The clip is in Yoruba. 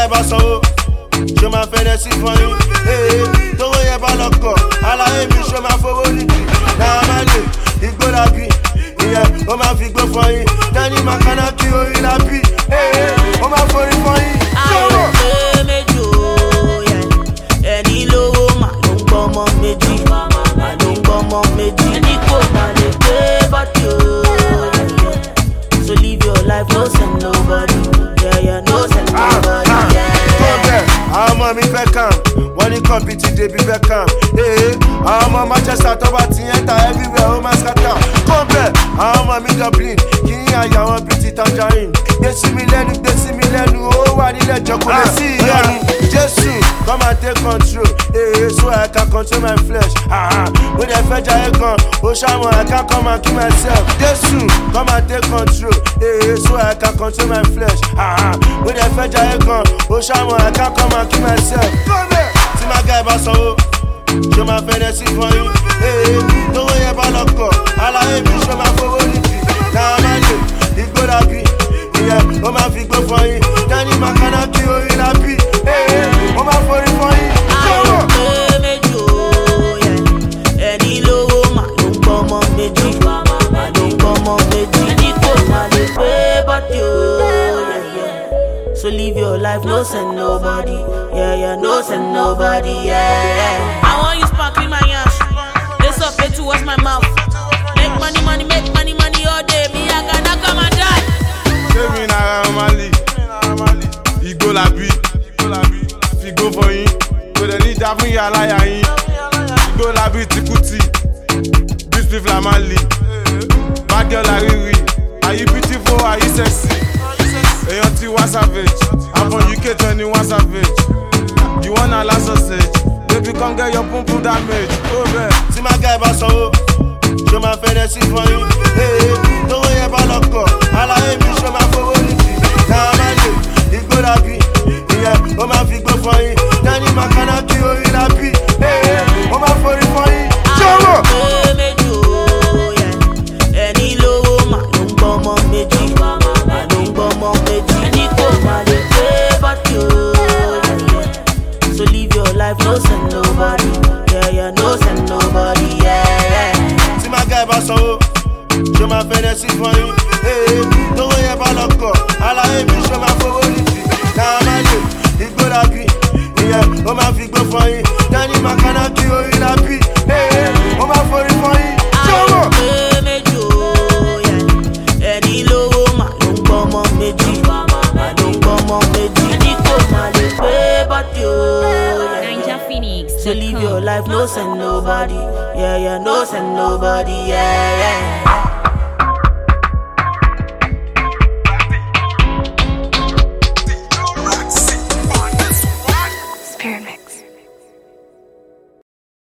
guy bá sanwó, ṣé máa fẹ́rẹ̀ sí fún yín? Tówó yẹn bá lọ́kọ̀, aláyé mi ṣé máa fowó nìkì? Náà má lè igbó làbí, ìyẹn ó máa fi gbó fún yín. Tẹ́ni màkánná kí orí làbí, ó máa forí fún yín. Àwọn pé méjì o, ẹni lówó mà ló ń gbọ́mọ méjì, mà ló ń gbọ́mọ méjì. Ẹni kò má lè gbé bọ́dì o, so live your life, no send nobody, no send nobody. Àwọn ọmọ mi fẹ́ kàn, wọ́n ní kọ́mpìtì débi fẹ́ kàn. Àwọn ọmọ Manchester tó bá ti enter everywhere ó máa scatter. Kọ́ńbẹ̀, àwọn ọmọ mi Dublin, kì í àyà wọn bíi ti tangerine. Gbé sí mi lẹ́nu, ó wà nílẹ̀ jọkọ̀ lé sí ìyanu. Jésù, come and take control, so I can control my flesh. Mo dẹ̀ fẹ́ jayé gan, ó ṣàwọn I can come and kill myself. Jésù, come and take control, so I can control my flesh. Mo dẹ̀ fẹ́ jayé gan, ó ṣàwọn I can come and kill myself. Tí máa ga ìbá sanwó, ṣé máa fẹ́rẹ̀ sí fún yín? Tówó yẹn bá lọ́kọ̀, aláyé mi ṣé máa fowó nìkì? Náà má lè igbó làbí, ìyẹn ó máa fi gbó fún yín. Tẹ́ni màkánná kí orí làbí, ó máa forí fún yín. Àwọn pé méjì o, ẹni lówó mà ló ń gbọ́mọ méjì, mà ló ń gbọ́mọ méjì. Ẹni kò má lè gbé bọ́dì o, so live your life, no send nobody, no send nobody, I want you sparkling my ass, this up pay to wash my mouth. Make money all day, me I gonna come and die. Kemi Naira Marley, Igbo Labi, Figo for yín, kò dẹ̀ ní ìjà fún ìyá aláya yín. Igbo Labi ti Kuti, Beast Beef La Marley, Bad Girl La Riri, are you beautiful, are you sexy? Èèyàn ti wá savage, I'm from UK 21 savage. You wanna last sausage, baby come get your pum pum damage. Oh man. Tí máa ga ìbá sanwó, ṣé máa fẹ́rẹ̀ sí fún yín? Tówó yẹn bá lọ́kọ̀, aláyé mi ṣé máa fowó nìkì? Náà má lè igbó làbí, ìyẹn ó máa fi gbó fún yín. Tẹ́ni màkánná kí orí làbí, ó máa forí fún yín. Àwọn pé méjì o, ẹni lówó mà ló ń gbọ́mọ méjì, mà ló ń gbọ́mọ méjì. Ẹni kò má lè gbé bọ́dì o, so live your life, no send nobody, no send nobody, Tí máa ga ìbá sanwó, ṣé máa fẹ́rẹ̀ sí fún yín? Tówó yẹn bá lọ́kọ̀, aláyé mi ṣé máa fowó nìkì? Náà má lè igbó làbí, ìyẹn ó máa fi gbó fún yín. Tẹ́ni màkánná kí orí làbí, ó máa forí fún yín. Àwọn pé méjì o, ẹni lówó mà ló ń gbọ́mọ méjì, mà ló ń gbọ́mọ méjì. Ẹni kò má lè gbé bọ́dì o, so live your life, no send nobody, no send nobody,